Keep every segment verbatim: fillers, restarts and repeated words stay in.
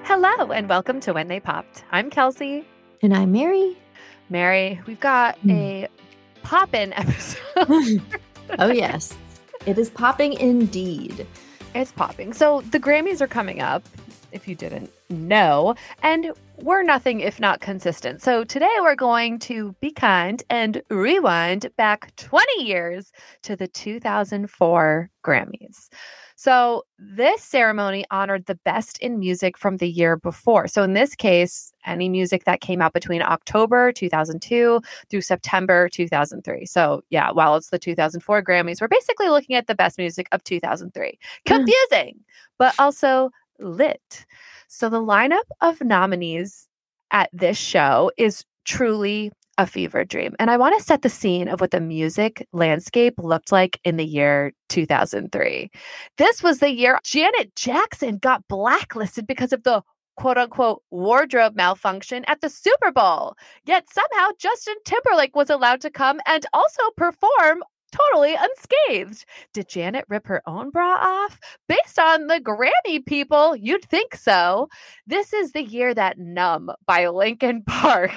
Hello and welcome to When They Popped. I'm Kelsey. And I'm Mary. Mary, we've got Mm. a pop-in episode. Oh, yes. It is popping indeed. It's popping. So the Grammys are coming up, if you didn't know, and we're nothing if not consistent. So today we're going to be kind and rewind back twenty years to the two thousand four Grammys. So this ceremony honored the best in music from the year before. So in this case, any music that came out between October two thousand two through September two thousand three. So yeah, while it's the two thousand four Grammys, we're basically looking at the best music of two thousand three. Confusing, but also lit. So the lineup of nominees at this show is truly a fever dream. And I want to set the scene of what the music landscape looked like in the year two thousand three. This was the year Janet Jackson got blacklisted because of the quote unquote wardrobe malfunction at the Super Bowl. Yet somehow Justin Timberlake was allowed to come and also perform totally unscathed. Did Janet rip her own bra off? Based on the Grammy people, you'd think so. This is the year that Numb by Linkin Park.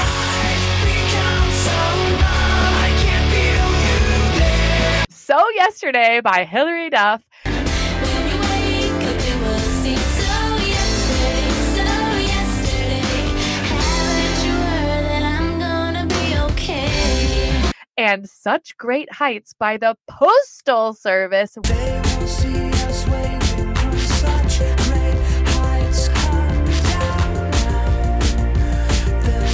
So Yesterday by Hilary Duff. And Such Great Heights by the Postal Service. They will see us waiting on such great heights. Come down now, they'll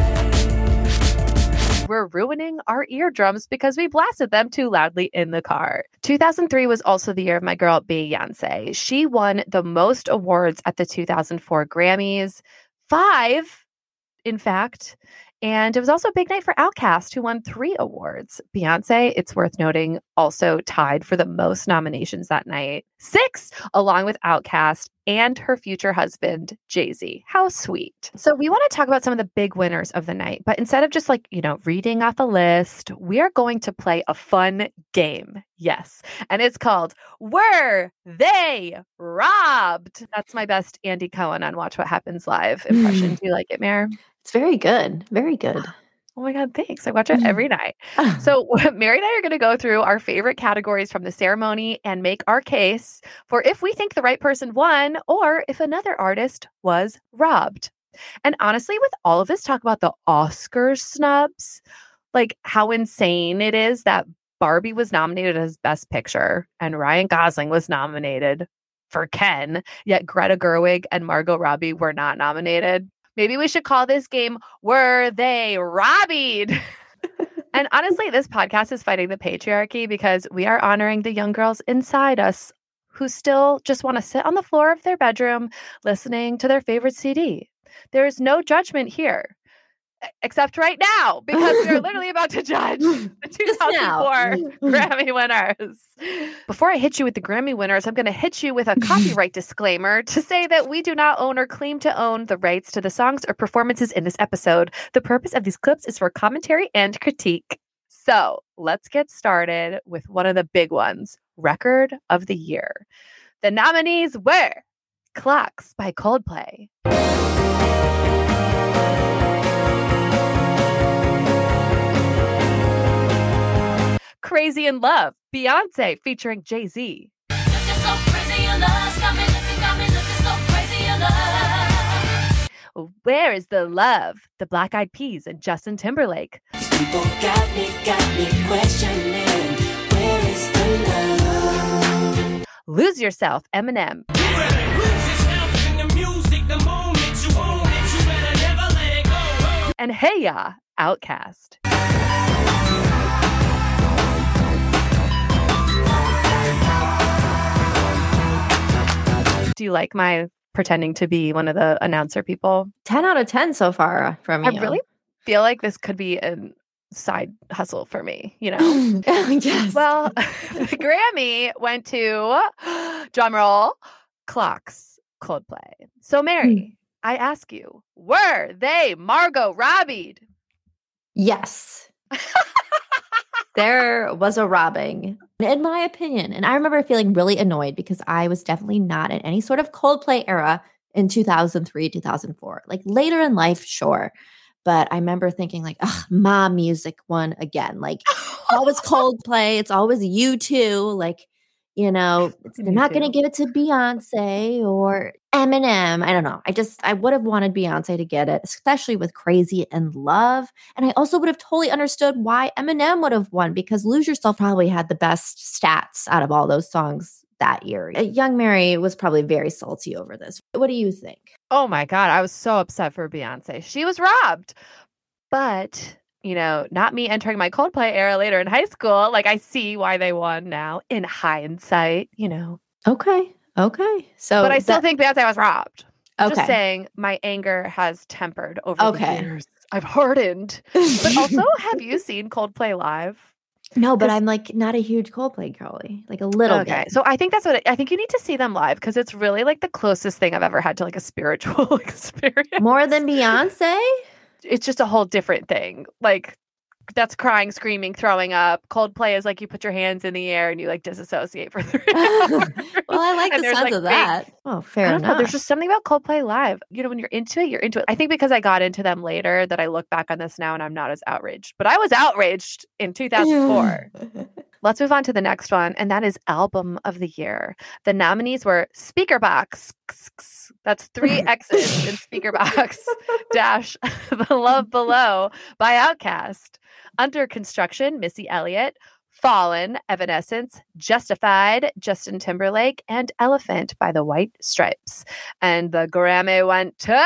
say. We're ruining our eardrums because we blasted them too loudly in the car. two thousand three was also the year of my girl Beyoncé. She won the most awards at the two thousand four Grammys. Five, in fact. And it was also a big night for Outkast, who won three awards. Beyoncé, it's worth noting, also tied for the most nominations that night. Six, along with Outkast and her future husband, Jay-Z. How sweet. So we want to talk about some of the big winners of the night. But instead of just like, you know, reading off a list, we are going to play a fun game. Yes. And it's called Were They Robbed? That's my best Andy Cohen on Watch What Happens Live impression. Do you like it, Mare? It's very good. Very good. Oh my God, thanks. I watch it every night. So Mary and I are going to go through our favorite categories from the ceremony and make our case for if we think the right person won or if another artist was robbed. And honestly, with all of this talk about the Oscar snubs, like how insane it is that Barbie was nominated as Best Picture and Ryan Gosling was nominated for Ken, yet Greta Gerwig and Margot Robbie were not nominated. Maybe we should call this game, Were They Robbied? And honestly, this podcast is fighting the patriarchy because we are honoring the young girls inside us who still just want to sit on the floor of their bedroom listening to their favorite C D. There is no judgment here, except right now, because we are literally about to judge the two thousand four Grammy winners. Before I hit you with the Grammy winners, I'm going to hit you with a copyright disclaimer to say that we do not own or claim to own the rights to the songs or performances in this episode. The purpose of these clips is for commentary and critique. So let's get started with one of the big ones, Record of the Year. The nominees were Clocks by Coldplay, Crazy in Love, Beyoncé featuring Jay-Z. Where is the Love? The Black Eyed Peas and Justin Timberlake. People got me, got me questioning, where is the love? Lose Yourself, Eminem. You better lose yourself in the music the moment you own it. You better never let it go. And Hey Ya, Outkast. Do you like my pretending to be one of the announcer people? ten out of ten so far from you. I really feel like this could be a side hustle for me, you know? Yes. Well, the Grammy went to, drumroll, Clocks, Coldplay. So Mary, mm. I ask you, were they Margot Robbie? Yes. There was a robbing, in my opinion. And I remember feeling really annoyed because I was definitely not in any sort of Coldplay era in two thousand three, two thousand four. Like later in life, sure. But I remember thinking like, ugh, Ma Music won again. Like it's always Coldplay. It's always U two. Like, you know, it's, they're not going to give it to Beyonce or Eminem. I don't know. I just, I would have wanted Beyonce to get it, especially with Crazy in Love. And I also would have totally understood why Eminem would have won, because Lose Yourself probably had the best stats out of all those songs that year. Young Mary was probably very salty over this. What do you think? Oh my God. I was so upset for Beyonce. She was robbed. But, you know, not me entering my Coldplay era later in high school. Like, I see why they won now in hindsight, you know. Okay. Okay. So, but I still that, think Beyonce was robbed. Okay. Just saying, my anger has tempered over okay. the years. I've hardened. But also, have you seen Coldplay live? No, but I'm like not a huge Coldplay girly, like a little okay. bit. So I think that's what, it, I think you need to see them live, because it's really like the closest thing I've ever had to like a spiritual experience. More than Beyonce? It's just a whole different thing. Like, that's crying, screaming, throwing up. Coldplay is like you put your hands in the air and you like disassociate for three hours. Well, I like the sounds like of that. Big, oh, fair enough. Know, there's just something about Coldplay live. You know, when you're into it, you're into it. I think because I got into them later that I look back on this now and I'm not as outraged. But I was outraged in two thousand four. Let's move on to the next one, and that is Album of the Year. The nominees were Speakerbox. That's three X's in Speakerbox dash The Love Below by Outkast. Under Construction, Missy Elliott. Fallen, Evanescence. Justified, Justin Timberlake. And Elephant by the White Stripes. And the Grammy went to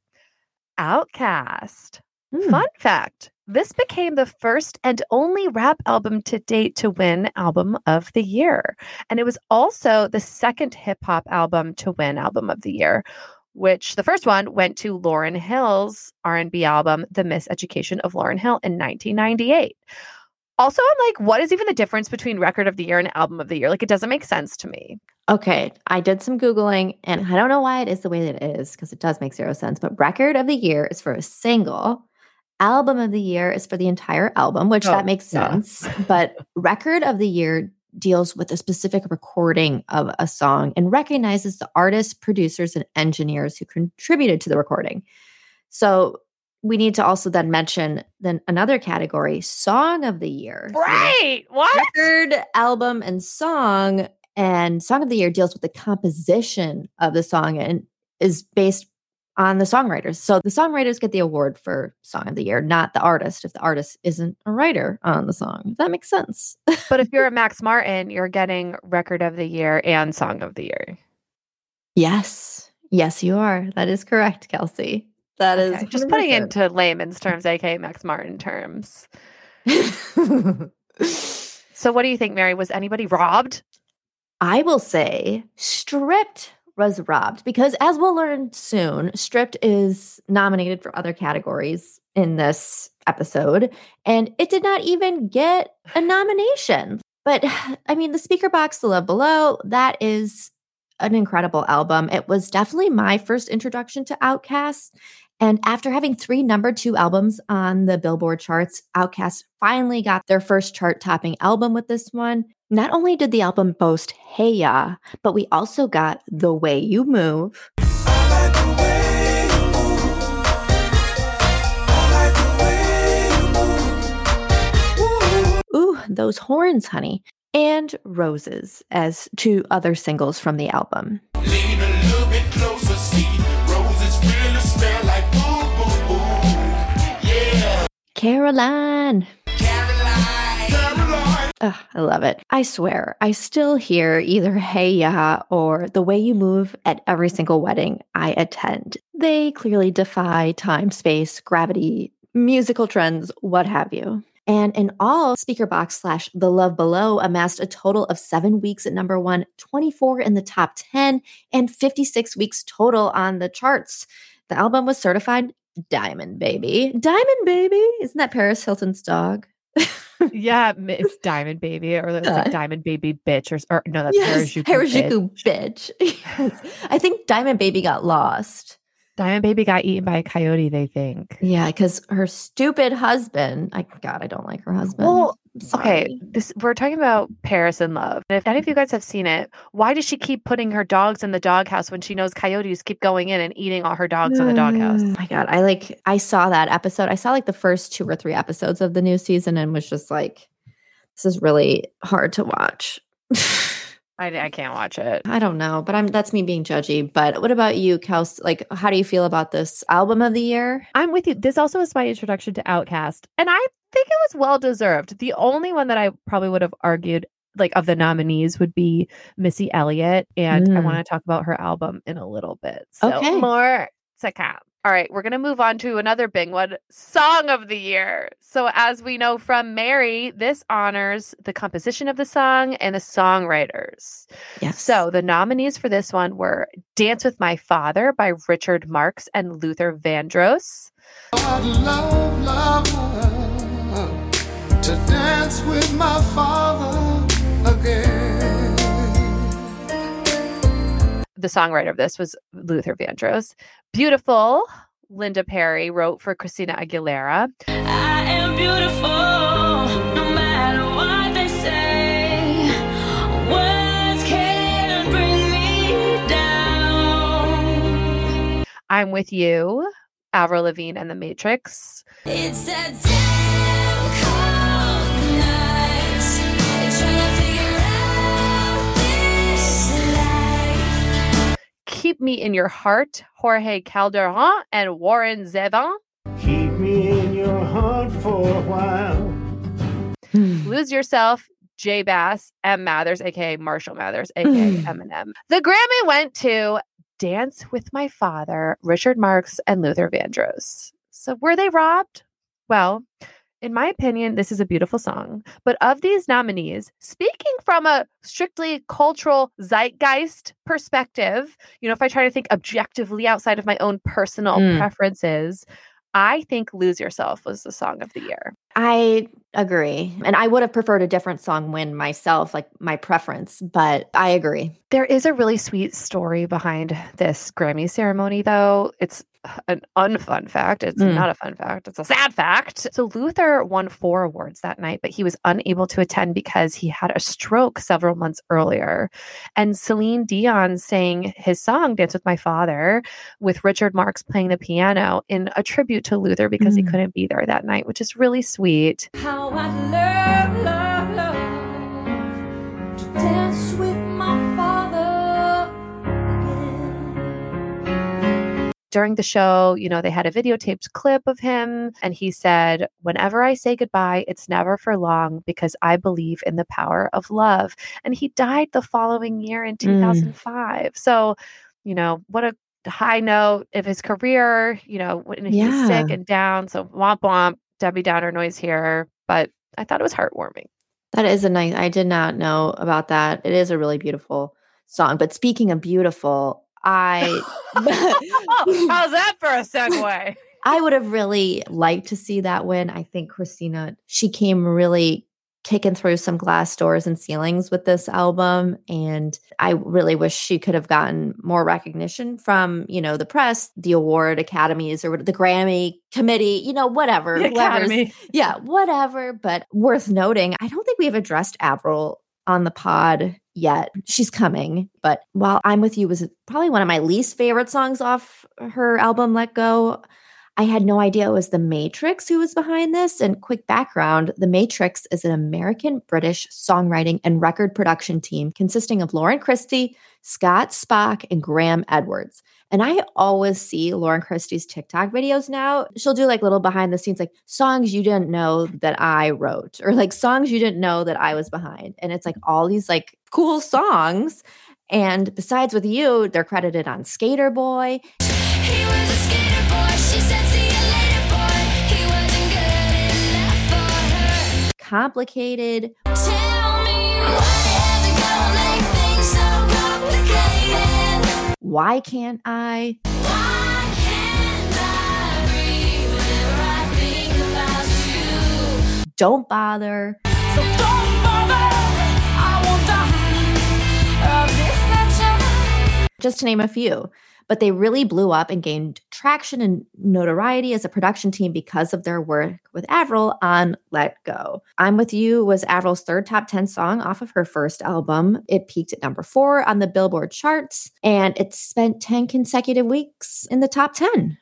Outkast. Mm. Fun fact. This became the first and only rap album to date to win Album of the Year. And it was also the second hip-hop album to win Album of the Year, which the first one went to Lauryn Hill's R and B album, The Miseducation of Lauryn Hill, in nineteen ninety-eight. Also, I'm like, what is even the difference between Record of the Year and Album of the Year? Like, it doesn't make sense to me. Okay, I did some Googling, and I don't know why it is the way that it is, because it does make zero sense, but Record of the Year is for a single. Album of the Year is for the entire album, which oh, that makes sense. Yeah. But Record of the Year deals with a specific recording of a song and recognizes the artists, producers, and engineers who contributed to the recording. So we need to also then mention then another category, Song of the Year. Right. So what? Record, album, and song. And Song of the Year deals with the composition of the song and is based on the songwriters. So the songwriters get the award for Song of the Year, not the artist, if the artist isn't a writer on the song. If that makes sense. But if you're a Max Martin, you're getting Record of the Year and Song of the Year. Yes. Yes, you are. That is correct, Kelsey. That okay. is one hundred percent. Just putting it into layman's terms, aka Max Martin terms. So what do you think, Mary? Was anybody robbed? I will say stripped was robbed, because as we'll learn soon, Stripped is nominated for other categories in this episode, and it did not even get a nomination. But I mean, the Speakerbox, The Love Below, that is an incredible album. It was definitely my first introduction to Outkast. And after having three number two albums on the Billboard charts, Outkast finally got their first chart-topping album with this one. Not only did the album boast Hey Ya, but we also got The Way You Move. Ooh, those horns, honey. And Roses as two other singles from the album. Lean a little bit closer, see. Roses really smell like boo, boo, boo. Yeah. Caroline. Caroline. Caroline. Ugh, I love it. I swear, I still hear either Hey Ya or The Way You Move at every single wedding I attend. They clearly defy time, space, gravity, musical trends, what have you. And in all, Speakerbox slash The Love Below amassed a total of seven weeks at number one, twenty-four in the top ten, and fifty-six weeks total on the charts. The album was certified Diamond Baby. Diamond Baby? Isn't that Paris Hilton's dog? Yeah, it's Diamond Baby, or it's like Diamond Baby Bitch, or, or no, that's yes, Harajuku, Harajuku Bitch. bitch. Yes. I think Diamond Baby got lost. Diamond Baby got eaten by a coyote, they think. Yeah, because her stupid husband. I God, I don't like her husband. Well, okay, this we're talking about Paris in Love. And if any of you guys have seen it, why does she keep putting her dogs in the doghouse when she knows coyotes keep going in and eating all her dogs in the doghouse? Oh my God, I like I saw that episode. I saw like the first two or three episodes of the new season and was just like, this is really hard to watch. I, I can't watch it. I don't know, but I'm that's me being judgy. But what about you, Kels? Like, how do you feel about this album of the year? I'm with you. This also was my introduction to Outkast, and I think it was well deserved. The only one that I probably would have argued, like of the nominees, would be Missy Elliott, and mm. I want to talk about her album in a little bit. So okay. more to come. All right, we're going to move on to another big one, Song of the Year. So as we know from Mary, this honors the composition of the song and the songwriters. Yes. So the nominees for this one were Dance with My Father by Richard Marx and Luther Vandross. I'd love, love, love to dance with my father again. The songwriter of this was Luther Vandross. Beautiful, Linda Perry wrote for Christina Aguilera. I am beautiful, no matter what they say. Words can't bring me down. I'm With You, Avril Lavigne and The Matrix. It's a damn cold night. Trying to figure out this life. Keep Me in Your Heart, Jorge Calderon and Warren Zevon. Keep me in your heart for a while. Lose Yourself, J Bass, M Mathers, aka Marshall Mathers, aka Eminem. The Grammy went to Dance with My Father, Richard Marx, and Luther Vandross. So were they robbed? Well, in my opinion, this is a beautiful song. But of these nominees, speaking from a strictly cultural zeitgeist perspective, you know, if I try to think objectively outside of my own personal mm. preferences, I think Lose Yourself was the song of the year. I agree. And I would have preferred a different song win myself, like my preference, but I agree. There is a really sweet story behind this Grammy ceremony, though. It's an unfun fact. It's mm. not a fun fact. It's a sad fact. So Luther won four awards that night, but he was unable to attend because he had a stroke several months earlier. And Celine Dion sang his song, Dance with My Father, with Richard Marx playing the piano in a tribute to Luther because mm. he couldn't be there that night, which is really sweet. How I love, love, love to dance with my father again. During the show, you know, they had a videotaped clip of him, and he said, "Whenever I say goodbye, it's never for long because I believe in the power of love." And he died the following year in two thousand five. Mm. So, you know, what a high note of his career, you know, when he's yeah. sick and down. So womp womp, Debbie Downer noise here. But I thought it was heartwarming. That is a nice, I did not know about that. It is a really beautiful song. But speaking of beautiful, I... oh, how's that for a segue? I would have really liked to see that win. I think Christina, she came really kicking through some glass doors and ceilings with this album. And I really wish she could have gotten more recognition from, you know, the press, the award academies, or the Grammy committee, you know, whatever. The Academy. Yeah, whatever. But worth noting, I don't think we have addressed Avril on the pod yet. She's coming. But while I'm With You was probably one of my least favorite songs off her album, Let Go, I had no idea it was The Matrix who was behind this. And quick background, The Matrix is an American-British songwriting and record production team consisting of Lauren Christy, Scott Spock, and Graham Edwards. And I always see Lauren Christy's TikTok videos now. She'll do like little behind the scenes, like songs you didn't know that I wrote, or like songs you didn't know that I was behind. And it's like all these like cool songs. And besides With You, they're credited on Skater Boy. He was a skater boy. She said, see you later, boy. He wasn't good enough for her. Complicated. Tell me why the girl make things so complicated. Why Can't I? Why can't I breathe whenever I think about you? Don't Bother. So don't bother. I won't die of this nature. Just to name a few. but they really blew up and gained traction and notoriety as a production team because of their work with Avril on Let Go. I'm With You was Avril's third top ten song off of her first album. It peaked at number four on the Billboard charts, and it spent ten consecutive weeks in the top ten.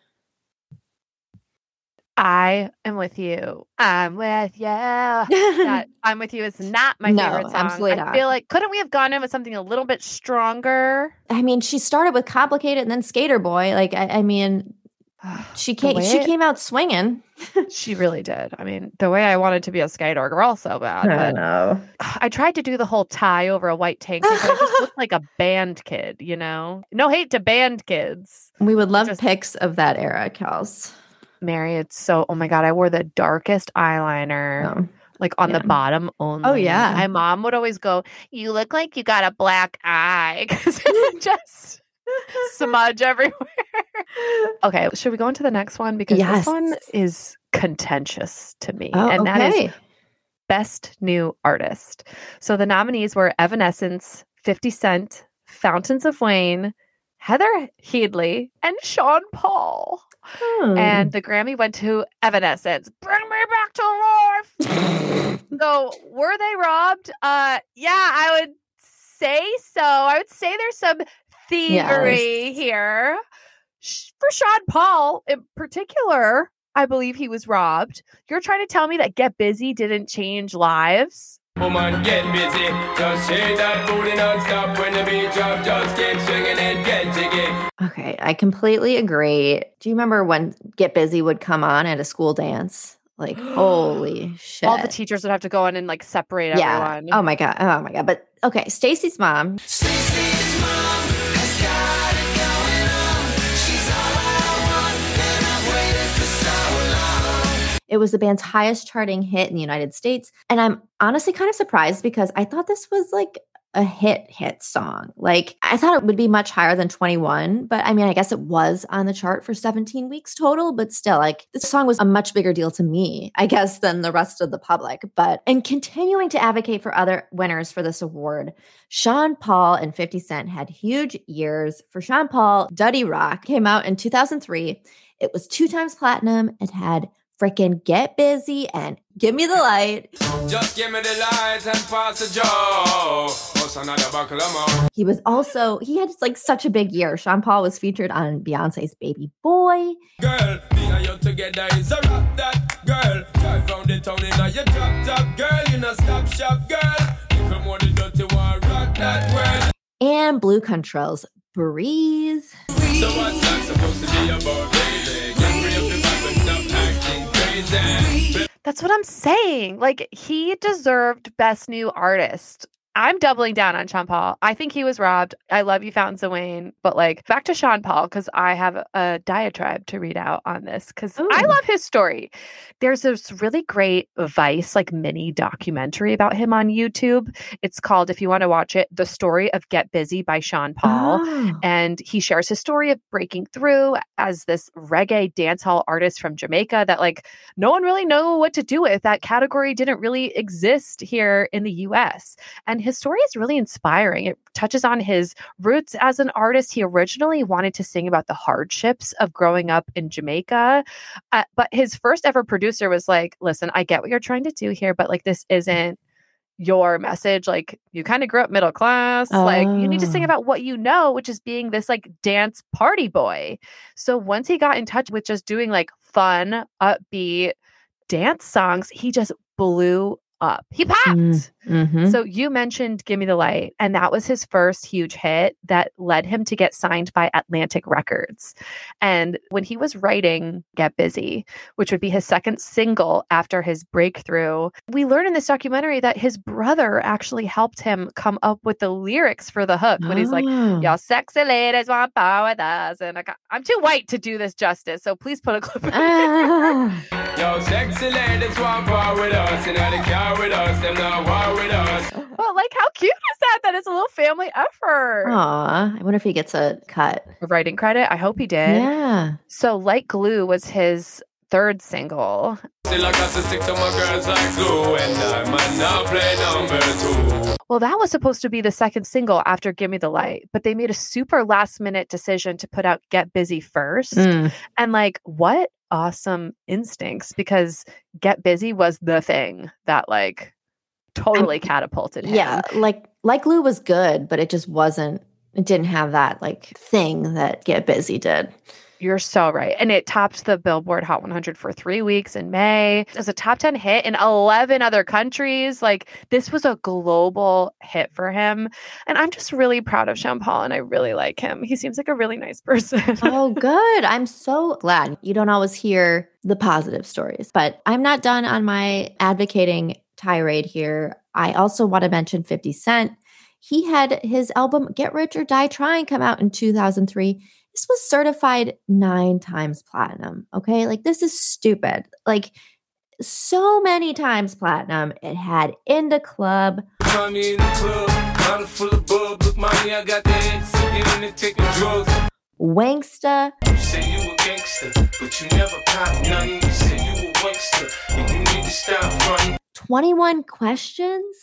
I am with you. I'm with you. That I'm with you is not my No, favorite song. absolutely I not. feel like couldn't we have gone in with something a little bit stronger? I mean, she started with Complicated and then Skater Boy. Like, I, I mean, she The came, way she it- came out swinging. She really did. I mean, the way I wanted to be a skater girl so bad. But know. I tried to do the whole tie over a white tank top, but I just looked like a band kid, you know? No hate to band kids. We would love Just- pics of that era, Kels. Mary, it's so, oh my God, I wore the darkest eyeliner, Oh. like on yeah. the bottom only. yeah. My mom would always go, you look like you got a black eye, because it just smudge everywhere. Okay, should we go into the next one? Because Yes. this one is contentious to me. Oh, and that okay. is Best New Artist. So the nominees were Evanescence, fifty Cent, Fountains of Wayne, Heather Headley, and Sean Paul. Hmm. And the Grammy went to Evanescence. Bring me back to life. So were they robbed? Uh, yeah, I would say so. I would say there's some thievery Yes. here. Sh- For Sean Paul in particular, I believe he was robbed. You're trying to tell me that Get Busy didn't change lives? Woman, get busy. Just shake that booty non-stop. When the beat drop, just keep swinging it, get jiggy. Okay, I completely agree. Do you remember when Get Busy would come on at a school dance? Like, holy shit. All the teachers would have to go in and like separate yeah. everyone. Oh my God. Oh my God. But okay, Stacey's mom. Stacey's mom has got it going on. She's all I want, and I've waited for so long. It was the band's highest charting hit in the United States. And I'm honestly kind of surprised because I thought this was like a hit hit song. Like, I thought it would be much higher than twenty-one, but I mean, I guess it was on the chart for seventeen weeks total, but still, like, this song was a much bigger deal to me, I guess, than the rest of the public. But, and continuing to advocate for other winners for this award, Sean Paul and fifty Cent had huge years. For Sean Paul, Duddy Rock came out in two thousand three. It was two times platinum. It had freaking Get Busy and Give Me the Light. Just give me the light and pass the joe. What's another buckle of more? He was also, he had like such a big year. Sean Paul was featured on Beyonce's Baby Boy. Girl, me and you together is a rap that girl. Drive round the town in a your drop top girl. You know stop shop girl. Little more the dirty one rock that well. And Blue Control's Breathe. So what's that supposed to be about, baby? Get free of the vibe and stop acting crazy. That's what I'm saying. Like, he deserved Best New Artist. I'm doubling down on Sean Paul. I think he was robbed. I love you, Fountains of Wayne. But like, back to Sean Paul, because I have a diatribe to read out on this, because I Ooh. love his story. There's this really great Vice, like mini documentary about him on YouTube. It's called, if you want to watch it, The Story of Get Busy by Sean Paul. Oh. And he shares his story of breaking through as this reggae dancehall artist from Jamaica that like no one really knew what to do with. That category didn't really exist here in the U S. And his story is really inspiring. It touches on his roots as an artist. He originally wanted to sing about the hardships of growing up in Jamaica. Uh, but his first ever producer was like, listen, I get what you're trying to do here, but like this isn't your message. Like, you kind of grew up middle class. Like, you need to sing Oh. about what you know, which is being this like dance party boy. So once he got in touch with just doing like fun, upbeat dance songs, he just blew up. He popped. Mm, mhm. So you mentioned Give Me the Light, and that was his first huge hit that led him to get signed by Atlantic Records. And when he was writing Get Busy, which would be his second single after his breakthrough, we learn in this documentary that his brother actually helped him come up with the lyrics for the hook when he's like, Oh. y'all sexy ladies want power with us. And I got, I'm too white to do this justice, so please put a clip in. Ah. Yo, sexy ladies want power with us. You know they car with us. Them not war with us. But like, how cute is that? That it's a little family effort. Aw, I wonder if he gets a cut. Writing credit. I hope he did. Yeah. So Like Glue was his third single. Still I got to stick to my girls like glue. And I might not play number two. Well, that was supposed to be the second single after Give Me the Light, but they made a super last minute decision to put out Get Busy first. Mm. And like, what awesome instincts, because Get Busy was the thing that like totally catapulted him. Yeah, like like Lou was good, but it just wasn't. It didn't have that like thing that Get Busy did. You're so right. And it topped the Billboard Hot one hundred for three weeks in May. It was a top ten hit in eleven other countries. Like, this was a global hit for him. And I'm just really proud of Sean Paul, and I really like him. He seems like a really nice person. Oh, good. I'm so glad. You don't always hear the positive stories, but I'm not done on my advocating tirade here. I also want to mention fifty Cent. He had his album Get Rich or Die Trying come out in two thousand three. This was certified nine times platinum. Okay. Like, this is stupid. Like, so many times platinum. It had In the Club. Mommy in the club, bottle full of bub. Look, mommy, I got the ex, getting and taking drugs. Wangsta. You say you a gangster, but you never pop nothing. You say you a wankster, and you need to stop fronting. twenty-one Questions.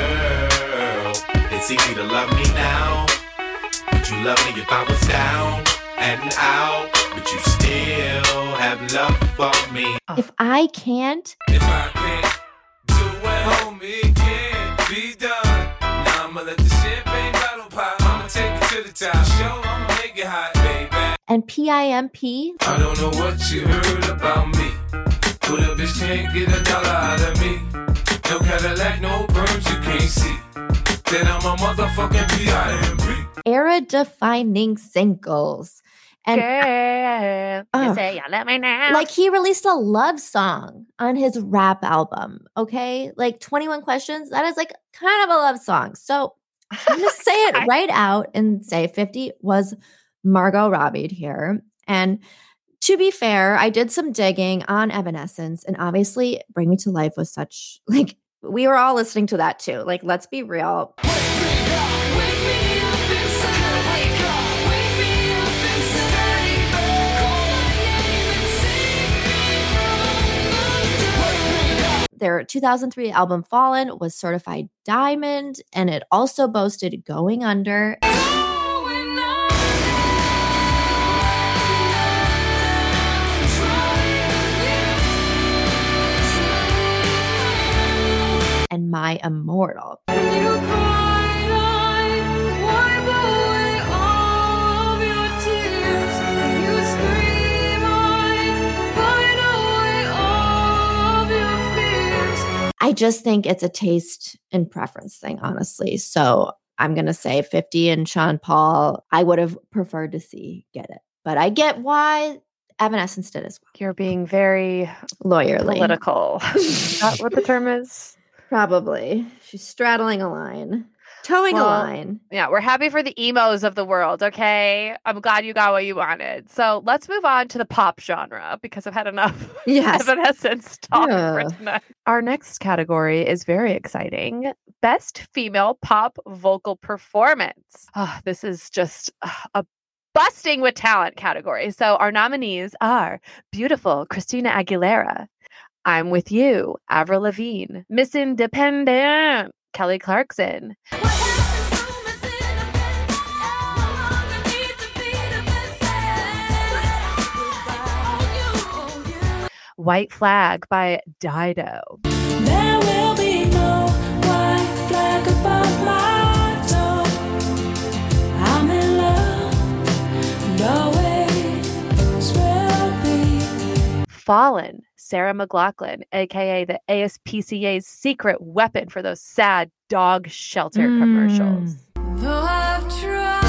Girl, it's easy to love me now. Would you love me if I was down and out? But you still have love for me. If I Can't. If I can't do it, homie, it can't be done. Now I'ma let the champagne bottle pop. I'ma take it to the top. Show, I'ma make it hot, baby. And P I M P. I don't know what you heard about me, but a bitch can't get a dollar out of me. No Cadillac, no perms, you can't see that I'm a motherfucking P I M P. Era-defining singles. And Girl, Oh. you say you let me know. like, he released a love song on his rap album. Okay. Like twenty-one Questions. That is like kind of a love song. So I'm going to say it right out and say fifty was Margot Robbie here. And to be fair, I did some digging on Evanescence, and obviously Bring Me to Life was such, like, we were all listening to that too. Like, let's be real. Their two thousand three album Fallen was certified diamond, and it also boasted Going Under. And My Immortal. I just think it's a taste and preference thing, honestly. So I'm going to say fifty and Sean Paul, I would have preferred to see Get It. But I get why Evanescence did as well. You're being very Lawyerly. political. Is that what the term is? Probably. She's straddling a line. Towing Well, a line. Yeah, we're happy for the emos of the world, okay? I'm glad you got what you wanted. So let's move on to the pop genre, because I've had enough Yes. Evanescence talk for Yeah. tonight. Our next category is very exciting. Best Female Pop Vocal Performance. Ah, this is just ah, a busting with talent category. So our nominees are Beautiful, Christina Aguilera, I'm With You, Avril Lavigne, Miss Independent, Kelly Clarkson, White Flag by Dido, There will be no white flag above my door. I'm in love, no ways will be. Fallen, Sarah McLachlan, aka the A S P C A's secret weapon for those sad dog shelter Mm. commercials. Though I've tried,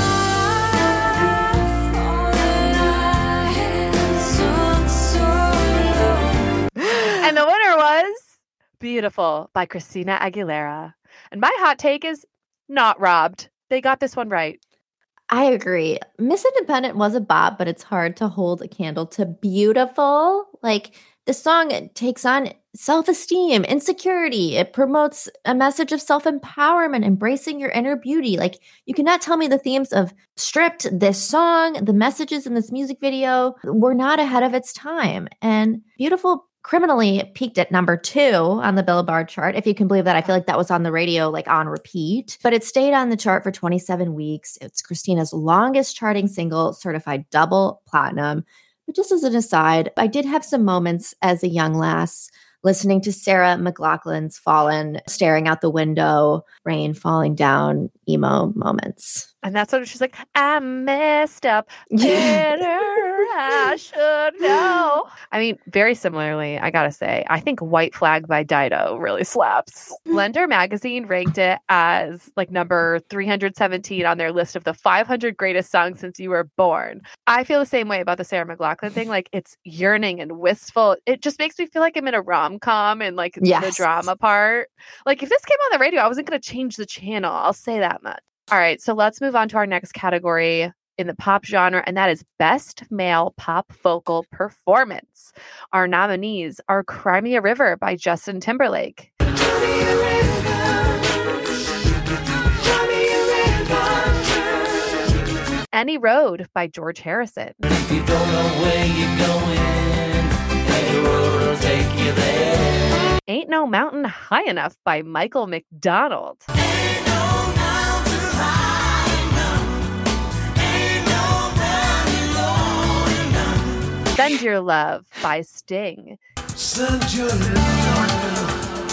fallen, I had sunk so low. And the winner was Beautiful by Christina Aguilera. And my hot take is not robbed. They got this one right. I agree. Miss Independent was a bop, but it's hard to hold a candle to Beautiful. Like, the song takes on self-esteem, insecurity. It promotes a message of self-empowerment, embracing your inner beauty. Like, you cannot tell me the themes of Stripped, this song, the messages in this music video were not ahead of its time. And Beautiful Criminally, it peaked at number two on the Billboard chart. If you can believe that, I feel like that was on the radio, like on repeat. But it stayed on the chart for twenty-seven weeks. It's Christina's longest charting single, certified double platinum. But just as an aside, I did have some moments as a young lass listening to Sarah McLachlan's Fallen, staring out the window, rain falling down, emo moments. And that's what she's like, I messed up. Better I should know. I mean, very similarly, I gotta say, I think White Flag by Dido really slaps. Blender magazine ranked it as like number three hundred seventeen on their list of the five hundred greatest songs since you were born. I feel the same way about the Sarah McLachlan thing. Like, it's yearning and wistful. It just makes me feel like I'm in a rom-com and like Yes. the drama part. Like, if this came on the radio, I wasn't going to change the channel. I'll say that much. All right, so let's move on to our next category in the pop genre, and that is Best Male Pop Vocal Performance. Our nominees are Cry Me a River by Justin Timberlake, Any Road by George Harrison, If you don't know where you're going, any road will take you there. Ain't No Mountain High Enough by Michael McDonald, Ain't no mountain high enough. Ain't no valley low enough. Send Your Love by Sting, Send your love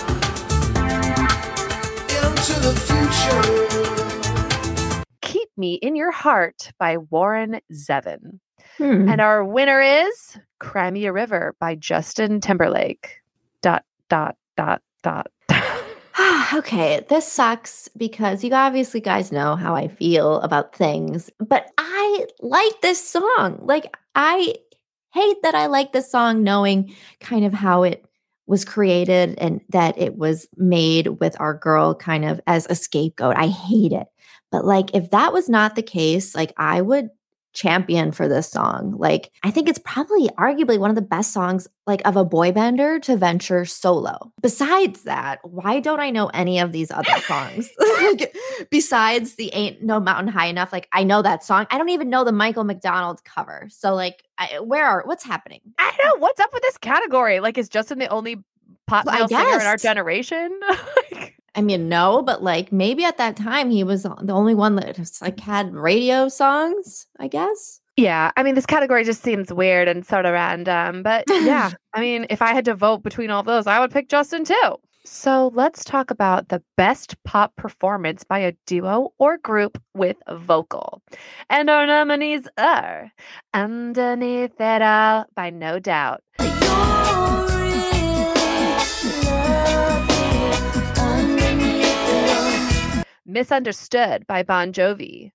into the future. Keep Me in Your Heart by Warren Zevon. Hmm. And our winner is Cry Me a River by Justin Timberlake. Dot, dot, dot, dot. Okay, this sucks because you obviously guys know how I feel about things, but I like this song. Like, I hate that I like this song knowing kind of how it was created and that it was made with our girl kind of as a scapegoat. I hate it. But like, if that was not the case, like I would champion for this song. Like, I think it's probably arguably one of the best songs like of a boy bander to venture solo. Besides that, why don't I know any of these other songs? Like, besides the Ain't No Mountain High Enough, like I know that song. I don't even know the Michael McDonald cover. So like, I, where are, what's happening? I don't know. What's up with this category? Like, is Justin the only pop Well, I male singer in our guessed. generation? Like, I mean, no, but like maybe at that time he was the only one that just, like had radio songs, I guess. yeah, I mean, this category just seems weird and sort of random. But yeah, I mean, if I had to vote between all those, I would pick Justin too. So let's talk about the best pop performance by a duo or group with a vocal. And our nominees are Underneath It All by No Doubt, Misunderstood by Bon Jovi,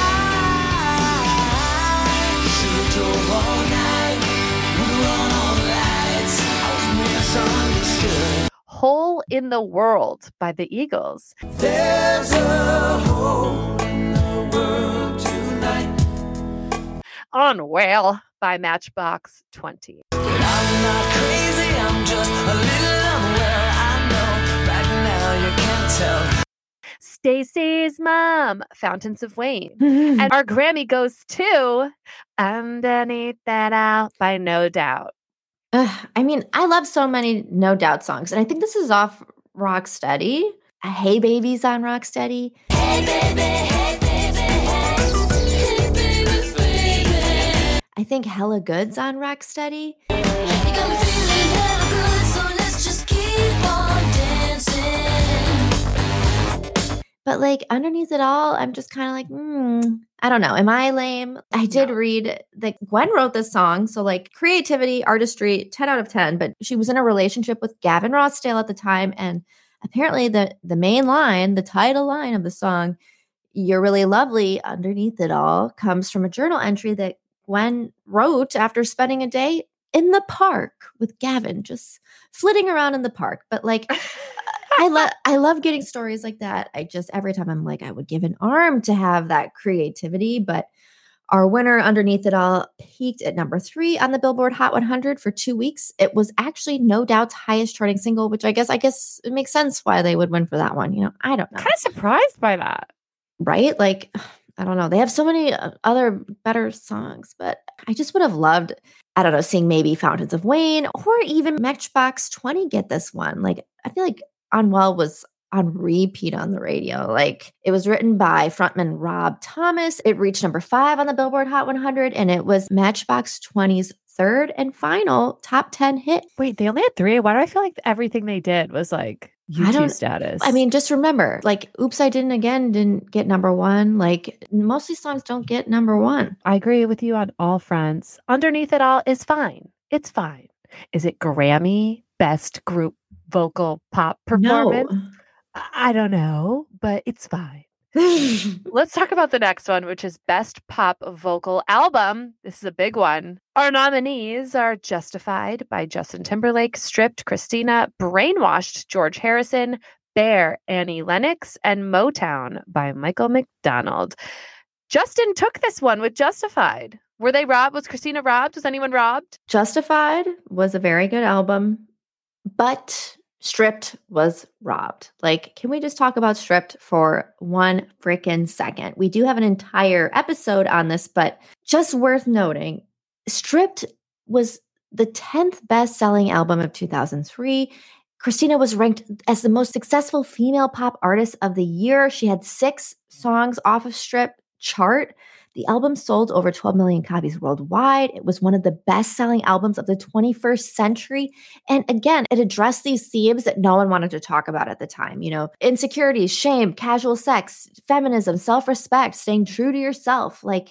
Hole in the World by the Eagles, There's a hole in the world tonight. Unwell by Matchbox twenty, But I'm not crazy, I'm just a little unwell. I know right now you can't tell. Stacy's Mom, Fountains of Wayne. And our Grammy goes to Underneath That Out by No Doubt. Ugh, I mean, I love so many No Doubt songs, and I think this is off Rocksteady. Uh, Hey Baby's on Rocksteady. Hey baby, hey baby, hey baby, baby. I think Hella Good's on Rocksteady. You got me feeling hella good, so let's just keep on dancing. But like underneath it all, I'm just kind of like, hmm, I don't know. Am I lame? I did read that Gwen wrote this song. So like creativity, artistry, ten out of ten. But she was in a relationship with Gavin Rossdale at the time. And apparently the, the main line, the title line of the song, You're Really Lovely, Underneath It All, comes from a journal entry that Gwen wrote after spending a day in the park with Gavin, just flitting around in the park. But like, I love I love getting stories like that. I just every time I'm like, I would give an arm to have that creativity. But our winner, Underneath It All, peaked at number three on the Billboard Hot one hundred for two weeks. It was actually No Doubt's highest charting single, which I guess I guess it makes sense why they would win for that one. You know, I don't know. Kind of surprised by that. Right? Like, I don't know. They have so many uh, other better songs, but I just would have loved, I don't know, seeing maybe Fountains of Wayne or even Matchbox twenty get this one. Like, I feel like Unwell was on repeat on the radio. Like, it was written by frontman Rob Thomas. It reached number five on the Billboard Hot one hundred, and it was Matchbox twenty's third and final top ten hit. Wait, they only had three? Why do I feel like everything they did was like I YouTube don't- status? I mean, just remember, like, Oops, I Didn't Again didn't get number one. Like, most of these songs don't get number one. I agree with you on all fronts. Underneath It All is fine. It's fine. Is it Grammy Best Group Vocal Pop Performance? I I don't know, but it's fine. Let's talk about the next one, which is Best Pop Vocal Album. This is a big one. Our nominees are Justified by Justin Timberlake, Stripped, Christina, Brainwashed, George Harrison, Bear, Annie Lennox, and Motown by Michael McDonald. Justin took this one with Justified. Were they robbed? Was Christina robbed? Was anyone robbed? Justified was a very good album, but Stripped was robbed. Like, can we just talk about Stripped for one freaking second? We do have an entire episode on this, but just worth noting, Stripped was the tenth best-selling album of two thousand three. Christina was ranked as the most successful female pop artist of the year. She had six songs off of Stripped chart. The album sold over twelve million copies worldwide. It was one of the best-selling albums of the twenty-first century. And again, it addressed these themes that no one wanted to talk about at the time. You know, insecurities, shame, casual sex, feminism, self-respect, staying true to yourself. Like,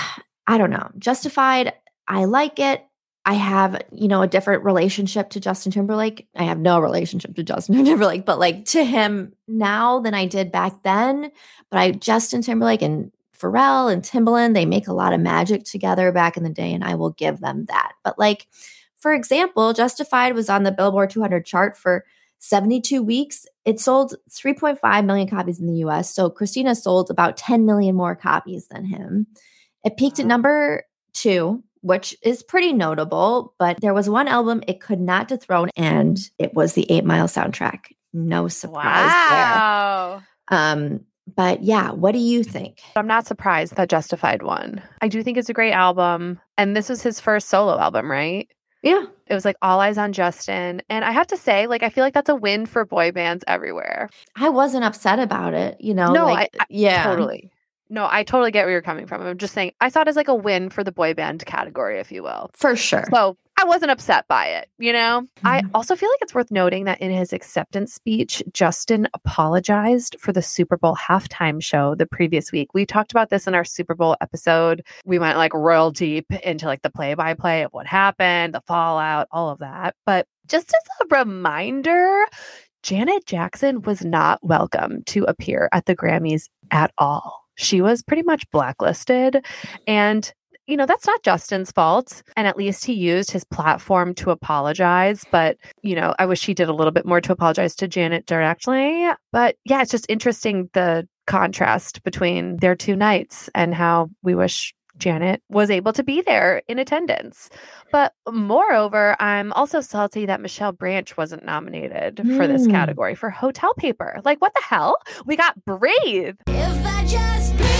I don't know. Justified, I like it. I have, you know, a different relationship to Justin Timberlake. I have no relationship to Justin Timberlake, but like to him now than I did back then. But I, Justin Timberlake and Pharrell and Timbaland, they make a lot of magic together back in the day, and I will give them that. But like, for example, Justified was on the Billboard two hundred chart for seventy-two weeks. It sold three point five million copies in the U S. So Christina sold about ten million more copies than him. It peaked at number two, which is pretty notable, but there was one album it could not dethrone, and it was the Eight Mile soundtrack. No surprise Wow. there. Um, but yeah, what do you think? I'm not surprised that Justified won. I do think it's a great album. And this was his first solo album, right? Yeah. It was like All Eyes on Justin. And I have to say, like, I feel like that's a win for boy bands everywhere. I wasn't upset about it, you know? No, like, I- I- yeah. Totally. No, I totally get where you're coming from. I'm just saying, I saw it as like a win for the boy band category, if you will. For sure. So I wasn't upset by it, you know? I Mhm. also feel like it's worth noting that in his acceptance speech, Justin apologized for the Super Bowl halftime show the previous week. We talked about this in our Super Bowl episode. We went like real deep into like the play-by-play of what happened, the fallout, all of that. But just as a reminder, Janet Jackson was not welcome to appear at the Grammys at all. She was pretty much blacklisted. And, you know, that's not Justin's fault. And at least he used his platform to apologize. But, you know, I wish he did a little bit more to apologize to Janet directly. But yeah, it's just interesting the contrast between their two nights and how we wish Janet was able to be there in attendance. But moreover, I'm also salty that Michelle Branch wasn't nominated for this Mm. category for Hotel Paper. Like, what the hell? We got Breathe. If I just breathe,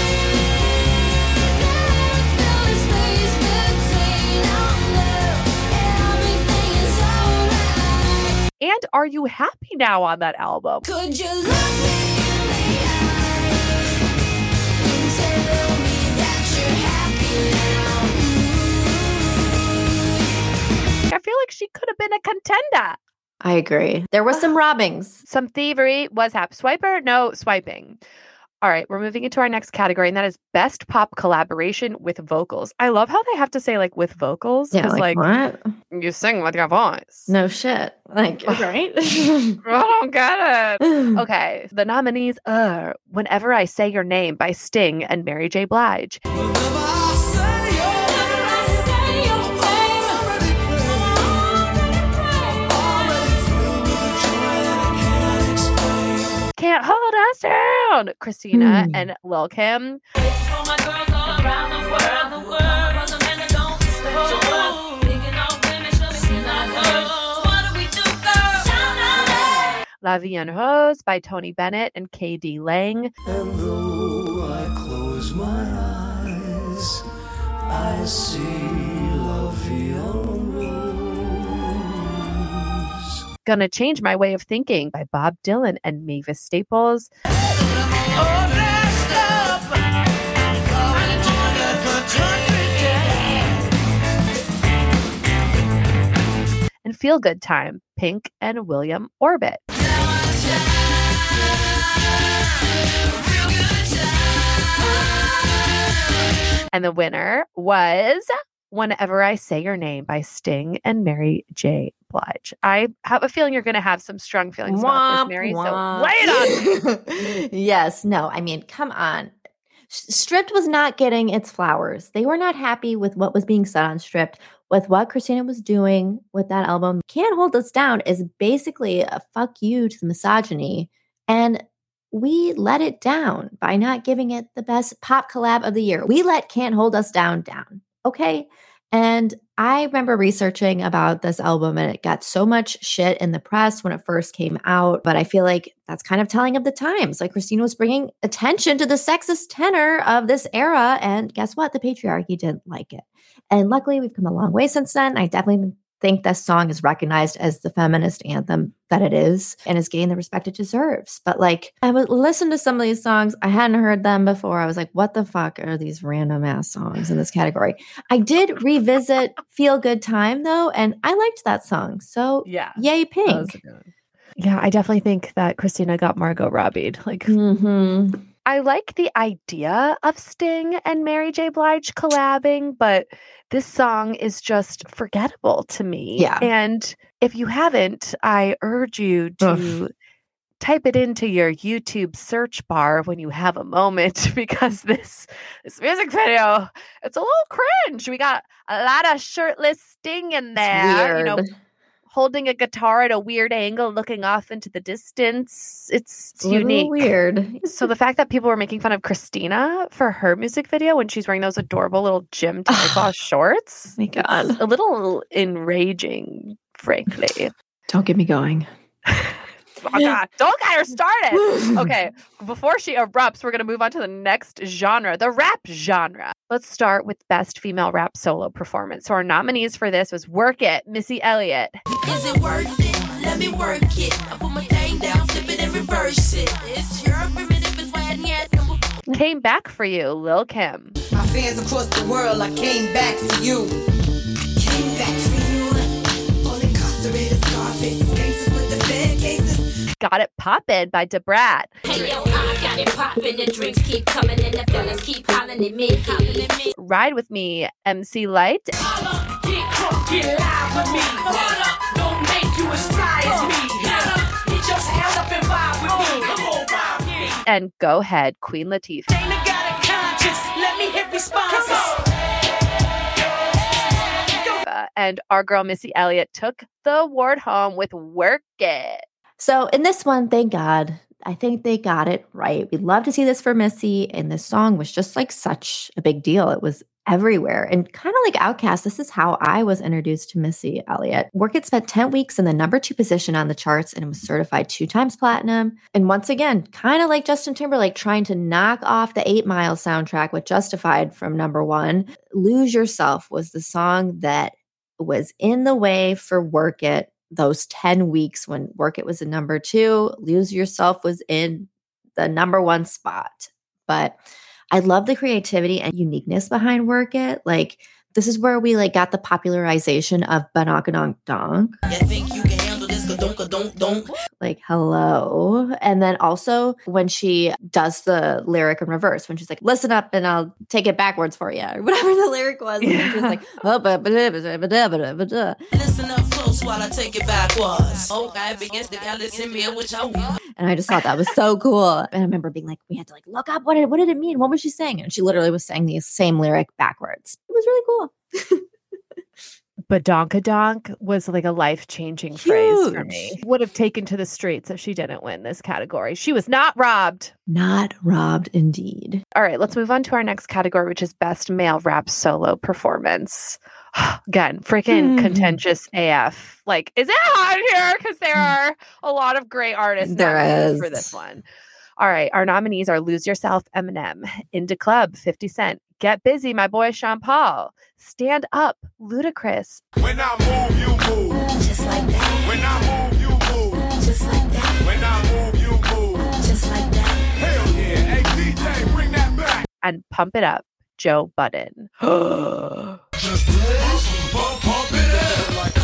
fill the space between our love, everything is alright. And Are You Happy Now on that album? Could you look me in the eye and tell me that you're happy now? I feel like she could have been a contender. I agree. There was some robbings. Some thievery was happening. Swiper? No, swiping. All right, we're moving into our next category, and that is Best Pop Collaboration with Vocals. I love how they have to say, like, with vocals. Yeah, Because, like, like, what? you sing with your voice. No shit. Like, right? I don't get it. Okay, the nominees are Whenever I Say Your Name by Sting and Mary J. Blige. Can't Hold Us Down, Christina Hmm. and Lil Kim. La Vie en Rose by Tony Bennett and K D Lang. And though I close close my eyes, I see La Vie en Rose. Gonna Change My Way of Thinking by Bob Dylan and Mavis Staples. And Feel Good Time, Pink and William Orbit. And the winner was Whenever I Say Your Name by Sting and Mary J. Blige. I have a feeling you're going to have some strong feelings about this, Mary, so lay it on me. Yes, no, I mean, come on. S- Stripped was not getting its flowers. They were not happy with what was being said on Stripped, with what Christina was doing with that album. Can't Hold Us Down is basically a fuck you to the misogyny, and we let it down by not giving it the best pop collab of the year. We let Can't Hold Us Down down, okay? And I remember researching about this album, and it got so much shit in the press when it first came out. But I feel like that's kind of telling of the times. Like, Christina was bringing attention to the sexist tenor of this era. And guess what? The patriarchy didn't like it. And luckily, we've come a long way since then. I definitely think this song is recognized as the feminist anthem that it is and is getting the respect it deserves. But like, I would listen to some of these songs. I hadn't heard them before. I was like, what the fuck are these random ass songs in this category? I did revisit Feel Good Time though, and I liked that song. So Yeah. yay, Pink. Yeah, I definitely think that Christina got Margot Robbie'd. Like, Mm-hmm. I like the idea of Sting and Mary J. Blige collabing, but this song is just forgettable to me. Yeah. And if you haven't, I urge you to type it into your YouTube search bar when you have a moment, because this this music video, it's a little cringe. We got a lot of shirtless Sting in there, you know, Weird. holding a guitar at a weird angle, looking off into the distance. It's, it's A little unique. weird. So the fact that people were making fun of Christina for her music video when she's wearing those adorable little gym tablecloth shorts, My God. it's a little enraging, frankly. Don't get me going. Oh God, don't get her started. Okay, before she erupts, we're going to move on to the next genre, the rap genre. Let's start with Best Female Rap Solo Performance. So our nominees for this was Work It, Missy Elliott. Is it worth it? Let me work it. I put my thing down, flip it and reverse it. It's your primitive, it's why I need Came Back For You, Lil' Kim. my fans across the world. I came back for you. Came back for you. All incarcerated Scarface gangsters with the fed cases. Got It Poppin' by DeBrat. Hey yo, I got it poppin', the drinks keep coming and the fellas keep hollering at me, hollering at me. Ride With Me, M C Light. Get crunk, get live with me. Hold up, don't make you as dry as me. Get your hand up and vibe with me. Come on, vibe with me. And Go Ahead, Queen Latifah. Dana got a conscience, let me hit responses. Uh, and our girl Missy Elliott took the award home with Work It. So in this one, thank God, I think they got it right. We'd love to see this for Missy, and this song was just like such a big deal. It was everywhere. And kind of like Outkast, this is how I was introduced to Missy Elliott. Work It spent ten weeks in the number two position on the charts, and it was certified two times platinum. And once again, kind of like Justin Timberlake trying to knock off the Eight Mile soundtrack with Justified from number one, Lose Yourself was the song that was in the way for Work It. Those ten weeks when Work It was in number two, Lose Yourself was in the number one spot. But I love the creativity and uniqueness behind Work It. Like, this is where we like got the popularization of Badonka Donk. You think you can handle this? Don't, don't, don't. Like, hello. And then also when she does the lyric in reverse, when she's like, listen up and I'll take it backwards for you, or whatever the lyric was. And then she was like, oh, ba- ba- da- ba- da- ba- da- ba- da- ba- da. Listen up close while I take it backwards. Okay, begins to y'all listen me, which I want. And I just thought that was so cool. And I remember being like, we had to like look up what did, what did it mean? What was she saying? And she literally was saying the same lyric backwards. It was really cool. Badonkadonk was like a life-changing phrase for Huge. me. Would have taken to the streets if she didn't win this category. She was not robbed. Not robbed indeed. All right, let's move on to our next category, which is Best Male Rap Solo Performance. Again, freaking Mhm. contentious A F. Like, is it hot in here? Because there are a lot of great artists There nominated is. for this one. All right, our nominees are Lose Yourself, Eminem, Into Club, fifty Cent, Get Busy, my boy Sean Paul, Stand Up, Ludacris, When I move, you move. Just like that. When I move, you move. Just like that. When I move, you move. Just like that. Hell yeah. Hey, D J, bring that back. and Pump It Up, Joe Budden. Just pump, pump it up.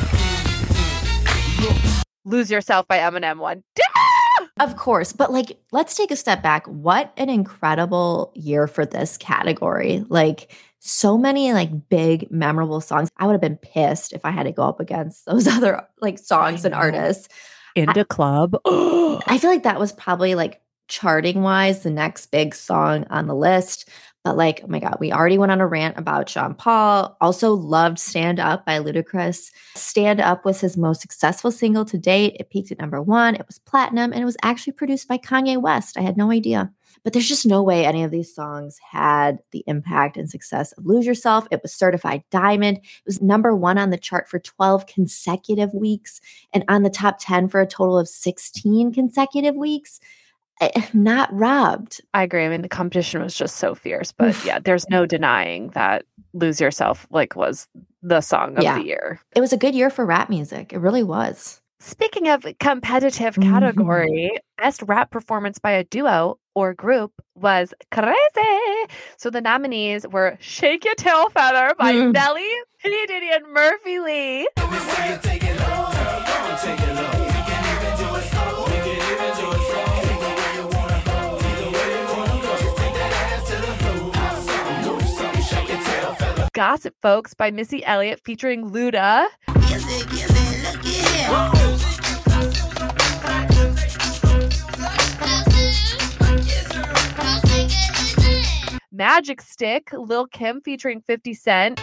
Lose Yourself by Eminem won. Of course. But like, let's take a step back. What an incredible year for this category. Like, so many like big, memorable songs. I would have been pissed if I had to go up against those other like songs and artists. Into Club. I feel like that was probably like charting wise the next big song on the list. But like, oh my God, we already went on a rant about Sean Paul. Also loved Stand Up by Ludacris. Stand Up was his most successful single to date. It peaked at number one. It was platinum and it was actually produced by Kanye West. I had no idea. But there's just no way any of these songs had the impact and success of Lose Yourself. It was certified diamond. It was number one on the chart for twelve consecutive weeks and on the top ten for a total of sixteen consecutive weeks. I- Not robbed. I agree. I mean, the competition was just so fierce, but yeah, there's no denying that Lose Yourself like was the song of Yeah. the year. It was a good year for rap music. It really was. Speaking of competitive category, best rap performance by a duo or group was Crazy. So the nominees were Shake Your Tail Feather by Mm. Nelly, P. Diddy, and Murphy Lee. Gossip Folks by Missy Elliott featuring Luda. Magic Stick, Lil Kim featuring fifty Cent.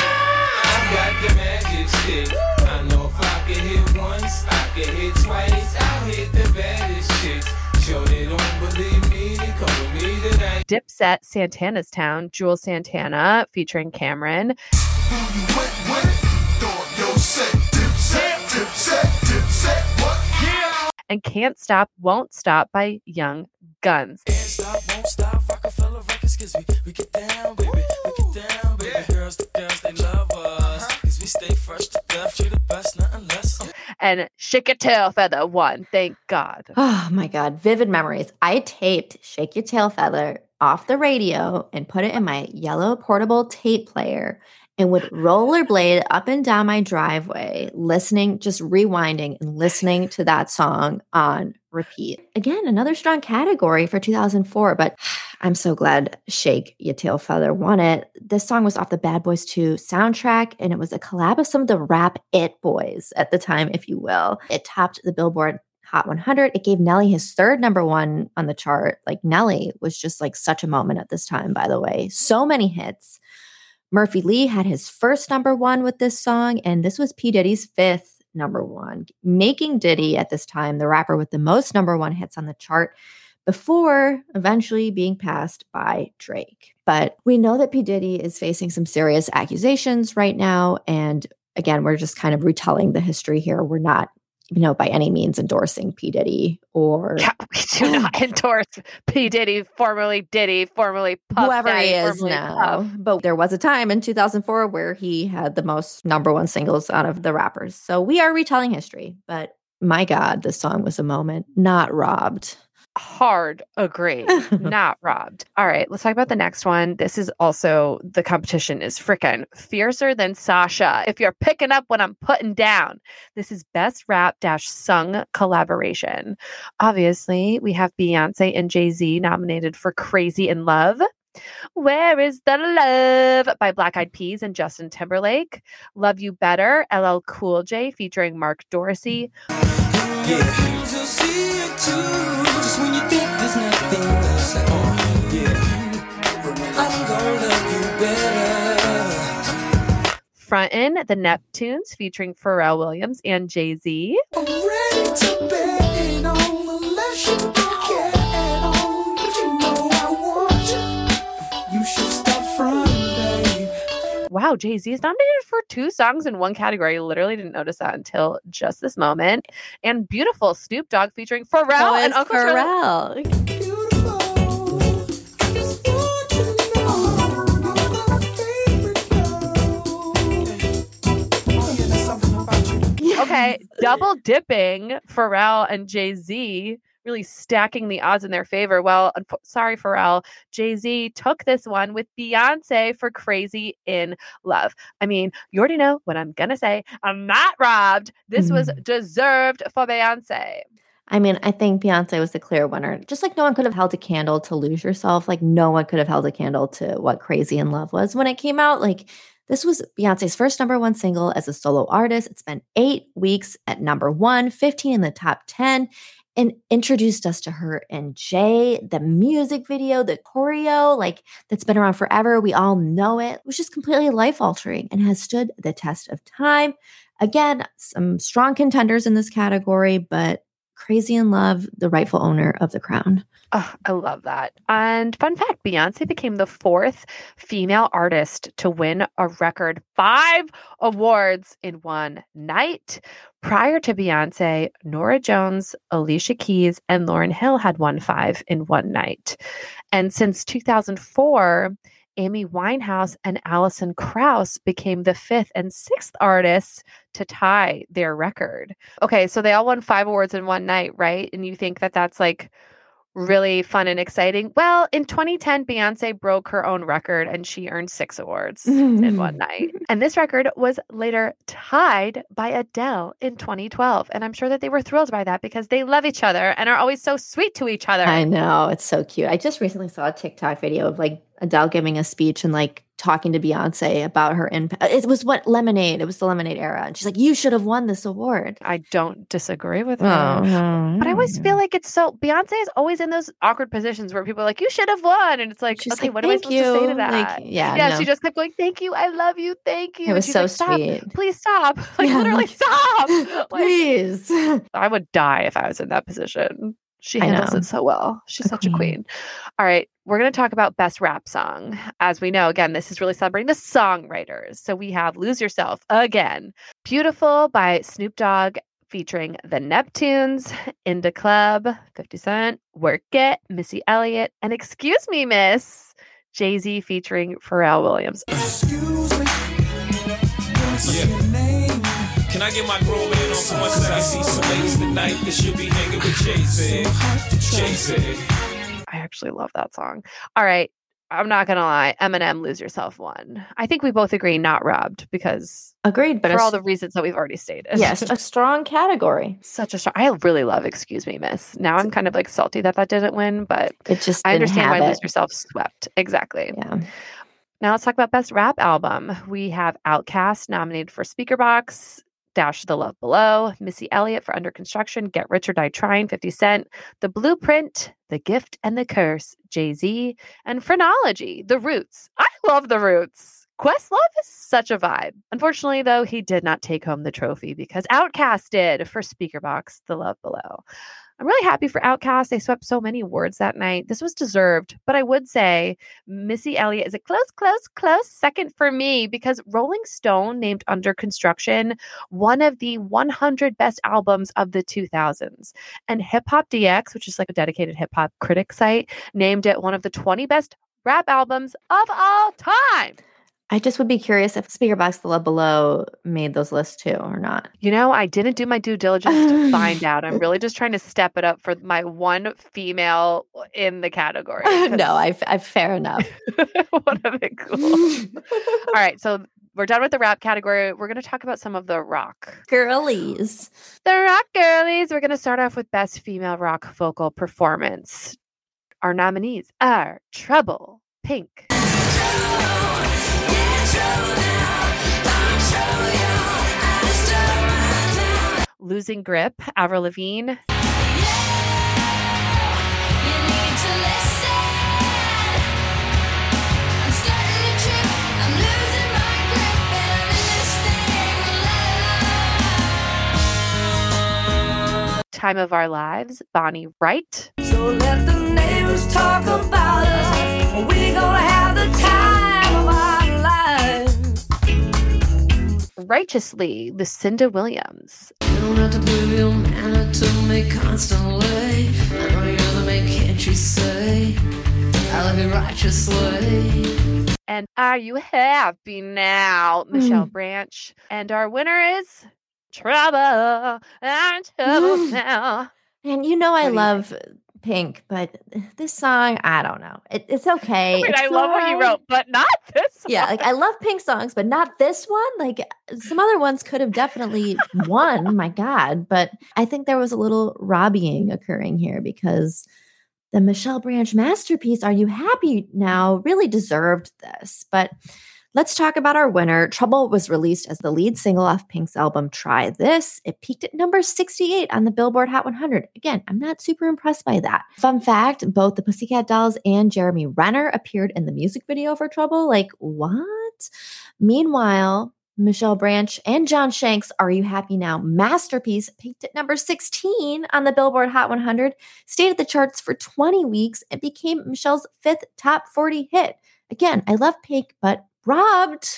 I got the magic stick. I know if I can hit once, I can hit twice. I'll hit the baddest chicks. Sure they don't believe me, they come with me tonight. Dipset, Santana's Town, Jules Santana featuring Cameron. Who you went with? Throw your set. Dipset, dipset, dipset. What? Yeah. And Can't Stop, Won't Stop by Young Guns. Can't stop, won't stop, Rockefeller Records, cause we, we get down, baby, we get down, baby. Girls to girls, they love us, cause we stay fresh to death, you the best, nothing less. And Shake Your Tail Feather won. Thank God. Oh my God. Vivid memories. I taped Shake Your Tail Feather off the radio and put it in my yellow portable tape player and would rollerblade up and down my driveway, listening, just rewinding and listening to that song on repeat. Again, another strong category for two thousand four, but I'm so glad Shake Your Tail Feather won it. This song was off the Bad Boys two soundtrack, and it was a collab of some of the rap it boys at the time, if you will. It topped the Billboard Hot one hundred. It gave Nelly his third number one on the chart. Like, Nelly was just like such a moment at this time, by the way. So many hits. Murphy Lee had his first number one with this song, and this was P. Diddy's fifth number one, making Diddy at this time the rapper with the most number one hits on the chart before eventually being passed by Drake. But we know that P. Diddy is facing some serious accusations right now, and again, we're just kind of retelling the history here. We're not, you know, by any means endorsing P. Diddy or Yeah, we do not endorse P. Diddy, formerly Diddy, formerly Puff whoever Daddy, he is formerly now. Puff. But there was a time in two thousand four where he had the most number one singles out of the rappers. So we are retelling history. But my God, this song was a moment not robbed. Hard agree. Not robbed. All right, let's talk about the next one. This is also, the competition is frickin' fiercer than Sasha. If you're picking up what I'm putting down, this is Best Rap Dash Sung Collaboration. Obviously, we have Beyonce and Jay-Z nominated for Crazy in Love. Where is the Love by Black Eyed Peas and Justin Timberlake. Love You Better, L L Cool J featuring Mark Dorsey. Yeah, you'll see it too, just when you think there's nothing else at all. Yeah, I'm gonna love you better. Frontin', the Neptunes featuring Pharrell Williams and Jay-Z. I'm ready to bet on the less you care at all. But you know I want you. You should stop fronting, babe. wow, Jay-Z is nominated for two songs in one category. I literally didn't notice that until just this moment. And Beautiful, Snoop Dogg featuring Pharrell Oh, and it's Uncle Charlie. Pharrell. Okay, double dipping Pharrell and Jay-Z, really stacking the odds in their favor. Well, unf- sorry, Pharrell. Jay-Z took this one with Beyonce for Crazy in Love. I mean, you already know what I'm going to say. I'm not robbed. This was Mhm. deserved for Beyonce. I mean, I think Beyonce was the clear winner. Just like no one could have held a candle to Lose Yourself, like no one could have held a candle to what Crazy in Love was when it came out. Like this was Beyonce's first number one single as a solo artist. It spent eight weeks at number one, fifteen in the top ten, and introduced us to her and Jay. The music video, the choreo, like that's been around forever. We all know it. It was just completely life altering and has stood the test of time. Again, some strong contenders in this category, but Crazy in Love, the rightful owner of the crown. Oh, I love that. And fun fact, Beyonce became the fourth female artist to win a record five awards in one night. Prior to Beyonce, Norah Jones, Alicia Keys, and Lauryn Hill had won five in one night. And since two thousand four, Amy Winehouse and Alison Krauss became the fifth and sixth artists to tie their record. Okay, so they all won five awards in one night, right? And you think that that's like really fun and exciting. Well, in twenty ten, Beyonce broke her own record and she earned six awards in one night. And this record was later tied by Adele in twenty twelve. And I'm sure that they were thrilled by that because they love each other and are always so sweet to each other. I know. It's so cute. I just recently saw a TikTok video of like Adele giving a speech and like talking to Beyonce about her impact. It was what Lemonade. It was the Lemonade era. And she's like, you should have won this award. I don't disagree with her. Oh, But I always feel like it's so Beyonce is always in those awkward positions where people are like, you should have won. And it's like, She's okay, like, what am I "Thank supposed to say you." to that? Like, yeah, yeah, no. she just kept going, thank you, I love you, thank you. It was and she's so like, stop, sweet. please stop. Like Yeah, literally like, stop. Like, Please. I would die if I was in that position. She I handles know. it so well. She's A such a queen. queen. All right, we're going to talk about best rap song. As we know, again, this is really celebrating the songwriters. So we have Lose Yourself again. Beautiful by Snoop Dogg featuring the Neptunes, In Da Club, fifty Cent, Work It, Missy Elliott, and Excuse Me Miss, Jay-Z featuring Pharrell Williams. Excuse me. What's your name? Can I get my grown man on for once? I see some ladies tonight that should be hanging with Jay-Z. Jay-Z. I actually love that song. All right. I'm not going to lie. Eminem, Lose Yourself won. I think we both agree not robbed because Agreed. But for a, all the reasons that we've already stated. yes, a strong category. Such a strong. I really love Excuse Me, Miss. Now I'm kind of like salty that that didn't win, but It just I didn't understand have why it. Lose Yourself swept. Exactly. Yeah. Now let's talk about Best Rap Album. We have Outkast nominated for Speaker Box, Dash the Love Below, Missy Elliott for Under Construction, Get Rich or Die Trying, fifty Cent, The Blueprint, The Gift and the Curse, Jay-Z, and Phrenology, The Roots. I love The Roots. Questlove is such a vibe. Unfortunately, though, he did not take home the trophy because Outkast did for Speaker Box, The Love Below. I'm really happy for Outkast. They swept so many awards that night. This was deserved, but I would say Missy Elliott is a close, close, close second for me because Rolling Stone named Under Construction one of the one hundred best albums of the two thousands. And Hip Hop D X, which is like a dedicated hip hop critic site, named it one of the twenty best rap albums of all time. I just would be curious if Speaker Box The Love Below made those lists too or not. You know, I didn't do my due diligence to find out. I'm really just trying to step it up for my one female in the category. no, I, I fair enough. Would have been cool. All right, so we're done with the rap category. We're going to talk about some of the rock. Girlies. The rock girlies. We're going to start off with best female rock vocal performance. Our nominees are Trouble, Pink, Losing Grip, Avril Lavigne, Time of Our Lives, Bonnie Wright, So let the neighbors talk about us. We gonna have the time of our lives. Righteously, Lucinda Williams. You don't have to prove your manner to me constantly. I know you're the man, can't you say? I love you righteously. And Are You Happy Now, Michelle Branch. And our winner is Trouble. I'm trouble now. And you know I What do you love Pink, but this song, I don't know. It, it's okay. Wait, It's I love what you fine. wrote, but not this one. Yeah, like I love Pink songs, but not this one. Like some other ones could have definitely won, my God. But I think there was a little Robbieing occurring here because the Michelle Branch masterpiece, Are You Happy Now, really deserved this. But let's talk about our winner. Trouble was released as the lead single off Pink's album Try This. It peaked at number sixty-eight on the Billboard Hot one hundred. Again, I'm not super impressed by that. Fun fact, both the Pussycat Dolls and Jeremy Renner appeared in the music video for Trouble. Like, what? Meanwhile, Michelle Branch and John Shanks' Are You Happy Now masterpiece peaked at number sixteen on the Billboard Hot one hundred, stayed at the charts for twenty weeks, and became Michelle's fifth top forty hit. Again, I love Pink, but robbed.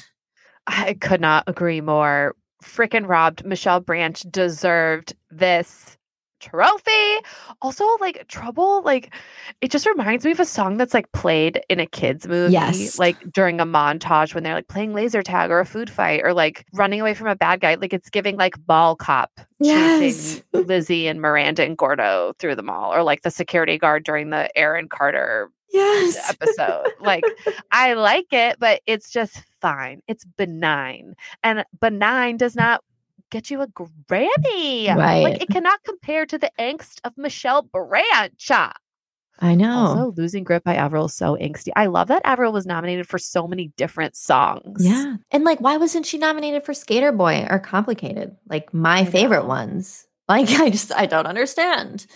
I could not agree more. Freaking robbed. Michelle Branch deserved this trophy. Also, like Trouble, like it just reminds me of a song that's like played in a kid's movie, Yes. like during a montage when they're like playing laser tag or a food fight or like running away from a bad guy. Like it's giving like mall cop Yes. chasing Lizzie and Miranda and Gordo through the mall, or like the security guard during the Aaron Carter Yes. episode. Like I like it, but it's just fine. It's benign, and benign does not get you a Grammy. Right. Like it cannot compare to the angst of Michelle Branch. I know. Also, Losing Grip by Avril is so angsty. I love that Avril was nominated for so many different songs. Yeah. And like, why wasn't she nominated for Skater Boy or Complicated? Like my favorite ones. Like, I just, I don't understand.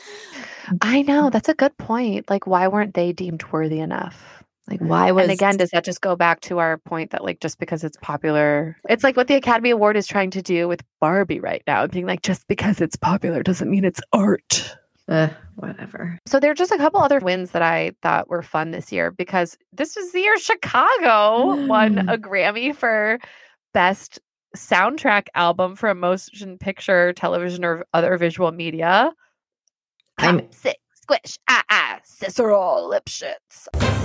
I know. That's a good point. Like, why weren't they deemed worthy enough? Like, why was. And again, does that just go back to our point that like just because it's popular, it's like what the Academy Award is trying to do with Barbie right now, being like, just because it's popular doesn't mean it's art. Uh, whatever. So there are just a couple other wins that I thought were fun this year because this is the year Chicago won a Grammy for Best Soundtrack Album for a Motion Picture, Television, or other visual media. I'm- Pop, sick, squish, ah, ah, Cicero, Lipschitz.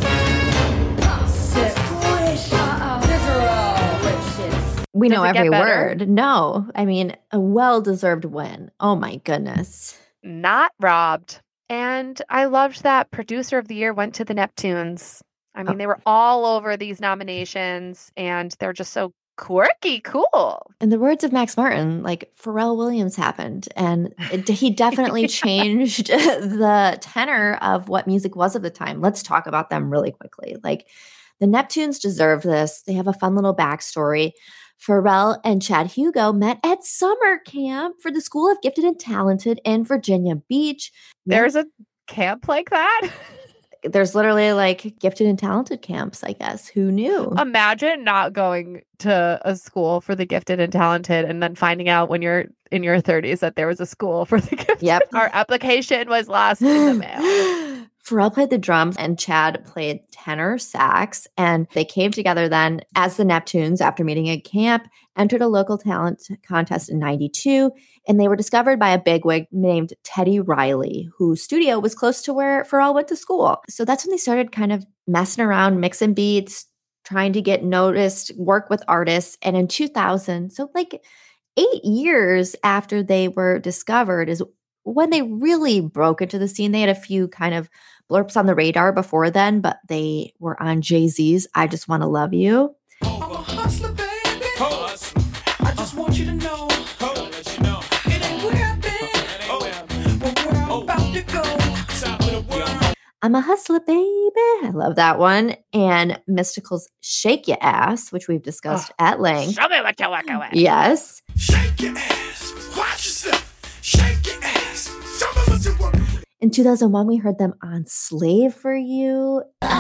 We Does know it get every better? word. No, I mean, a well-deserved win. Oh my goodness. Not robbed. And I loved that Producer of the Year went to the Neptunes. I mean, Oh. they were all over these nominations and they're just so quirky, cool. In the words of Max Martin, like Pharrell Williams happened, and it, he definitely changed the tenor of what music was at the time. Let's talk about them really quickly. Like the Neptunes deserve this. They have a fun little backstory. Pharrell and Chad Hugo met at summer camp for the School of Gifted and Talented in Virginia Beach. There's a camp like that. There's literally like gifted and talented camps, I guess. Who knew? Imagine not going to a school for the gifted and talented and then finding out when you're in your thirties that there was a school for the gifted. Yep. Our application was lost in the mail. Pharrell played the drums and Chad played tenor sax. And they came together then as the Neptunes after meeting at camp, entered a local talent contest in ninety-two, and they were discovered by a bigwig named Teddy Riley, whose studio was close to where Pharrell went to school. So that's when they started kind of messing around, mixing beats, trying to get noticed, work with artists. And in two thousand, so like eight years after they were discovered is when they really broke into the scene. They had a few kind of blurps on the radar before then, but they were on Jay-Z's I Just Want to Love You. I'm a hustler, baby. I just want you to know. Let you know. It ain't where I've been, but where I'm about to go. Top of the world. I'm a hustler, baby. I love that one. And Mystical's Shake Ya Ass, which we've discussed at length. Show me what you're working with. Yes. Shake your ass. Watch yourself. Shake your ass. Show me what you want. In two thousand one, we heard them on Slave for You.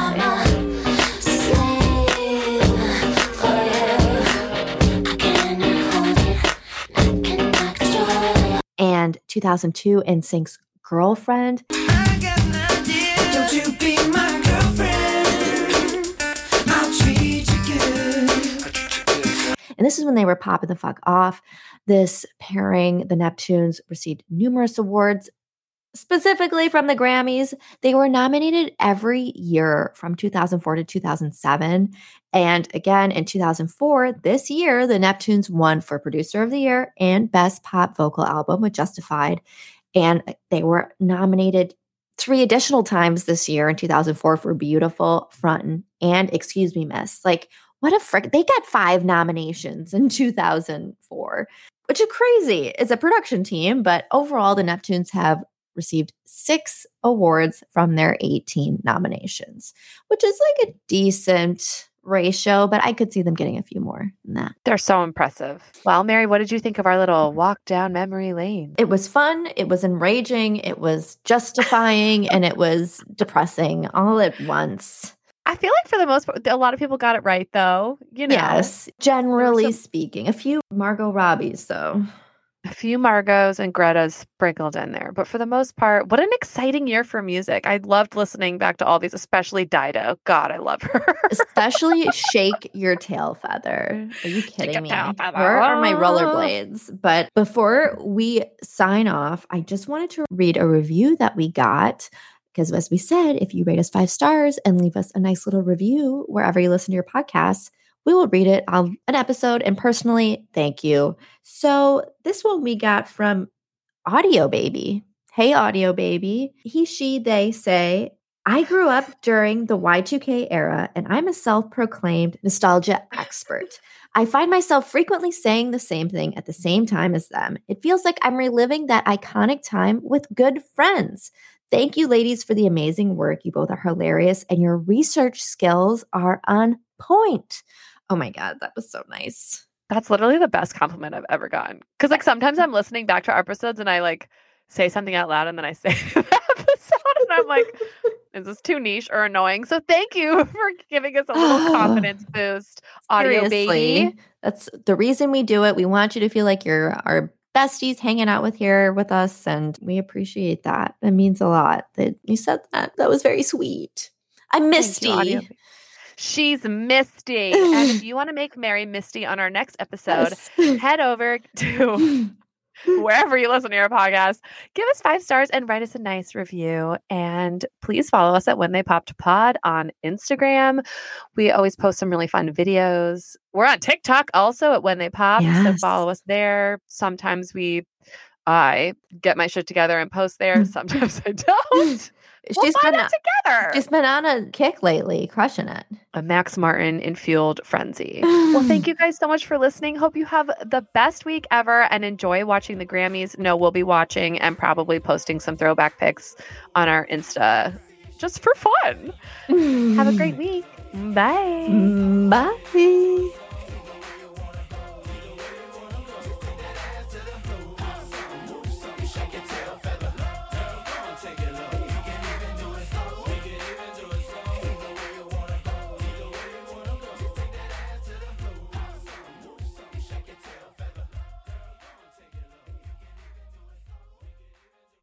And two thousand two, NSYNC's Girlfriend. I got an idea. Don't you be my girlfriend. I'll treat you good. And this is when they were popping the fuck off. This pairing, the Neptunes, received numerous awards, specifically from the Grammys. They were nominated every year from two thousand four to two thousand seven. And again, in two thousand four, this year, the Neptunes won for Producer of the Year and Best Pop Vocal Album with Justified. And they were nominated three additional times this year in two thousand four for Beautiful, Frontin', and Excuse Me, Miss. Like, what a frick. They got five nominations in two thousand four, which is crazy. It's a production team, but overall, the Neptunes have received six awards from their eighteen nominations, which is like a decent ratio, but I could see them getting a few more than that. They're so impressive. Well, Mary, what did you think of our little walk down memory lane? It was fun. It was enraging. It was justifying, and it was depressing all at once. I feel like for the most part, a lot of people got it right, though. You know, Yes, generally some- speaking. A few Margot Robbies, though. a few Margos and Greta's sprinkled in there. But for the most part, what an exciting year for music. I loved listening back to all these, especially Dido. God, I love her. Especially Shake Your Tail Feather. Are you kidding Your me? tail feather. Where are my rollerblades? But before we sign off, I just wanted to read a review that we got. Because as we said, if you rate us five stars and leave us a nice little review wherever you listen to your podcasts, we will read it on an episode. And personally, thank you. So this one we got from Audio Baby. Hey, Audio Baby. He, she, they say, I grew up during the Y two K era, and I'm a self-proclaimed nostalgia expert. I find myself frequently saying the same thing at the same time as them. It feels like I'm reliving that iconic time with good friends. Thank you, ladies, for the amazing work. You both are hilarious, and your research skills are on point. Oh my God, that was so nice. That's literally the best compliment I've ever gotten. Because like sometimes I'm listening back to our episodes and I like say something out loud and then I say the episode and I'm like, is this too niche or annoying? So thank you for giving us a little confidence boost, Audio Baby. Seriously, that's the reason we do it. We want you to feel like you're our besties hanging out with here with us, and we appreciate that. It means a lot that you said that. That was very sweet. I'm Misty. Thank you, Audio Baby. She's Misty. And if you want to make Mary Misty on our next episode, Yes. head over to wherever you listen to your podcast. Give us five stars and write us a nice review. And please follow us at When They Popped Pod on Instagram. We always post some really fun videos. We're on TikTok also at When They Pop. So Yes. follow us there. Sometimes we, I get my shit together and post there. Sometimes I don't. We'll She's find been out together. she's been on a kick lately, crushing it. A Max Martin infueled frenzy. Well, thank you guys so much for listening. Hope you have the best week ever and enjoy watching the Grammys. No, we'll be watching and probably posting some throwback pics on our Insta just for fun. Have a great week. Bye. Bye.